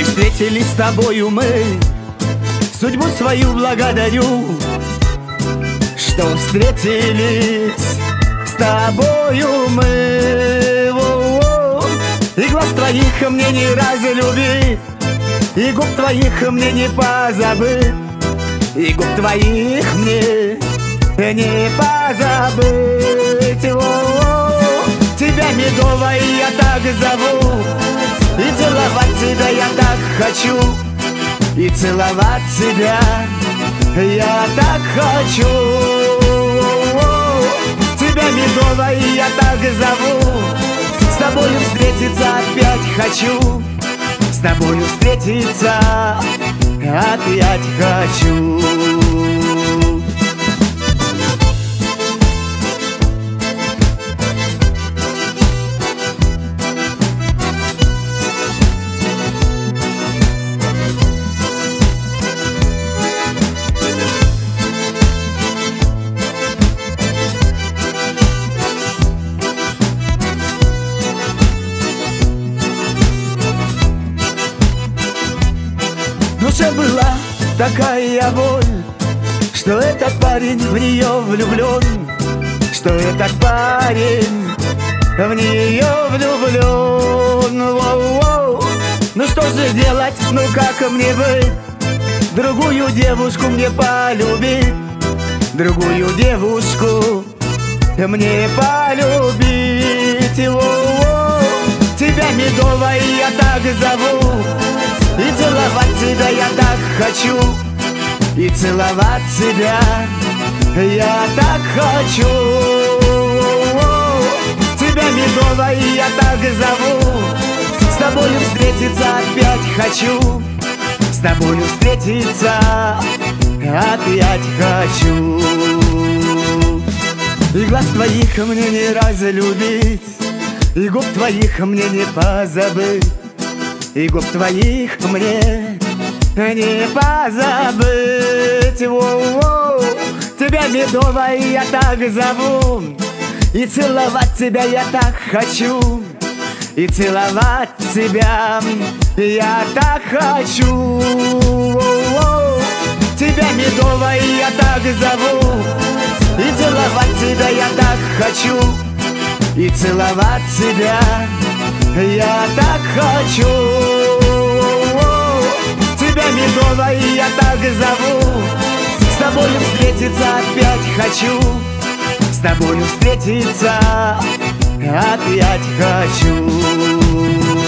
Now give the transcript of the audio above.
встретились с тобою мы, судьбу свою благодарю, что встретились с тобою мы. Во-во. И глаз твоих мне не разлюбить, и губ твоих мне не позабыть, и губ твоих мне не позабыть. Во-во. Тебя медовой я так зову, и целовать тебя я так хочу, и целовать тебя я так хочу. Тебя медовой я так зову, с тобою встретиться опять хочу, с тобою встретиться опять хочу. В душе была такая боль, что этот парень в нее влюблен, что этот парень в нее влюблен. Воу-воу. Ну что же делать, ну как мне быть? Другую девушку мне полюбить, другую девушку мне полюбить. Воу-воу. Тебя медовой я так зову, и целовать тебя я так хочу, и целовать тебя я так хочу. Тебя медовой я так зову, с тобою встретиться опять хочу, с тобою встретиться опять хочу. И глаз твоих мне не разлюбить, и губ твоих мне не позабыть, и губ твоих мне не позабыть. Воу-воу. Тебя медовой я так зову, и целовать тебя я так хочу, и целовать тебя я так хочу. Воу-воу. Тебя медовой я так зову, и целовать тебя я так хочу, и целовать тебя я так хочу. Тебя медовой я так зову, с тобою встретиться опять хочу, с тобою встретиться опять хочу.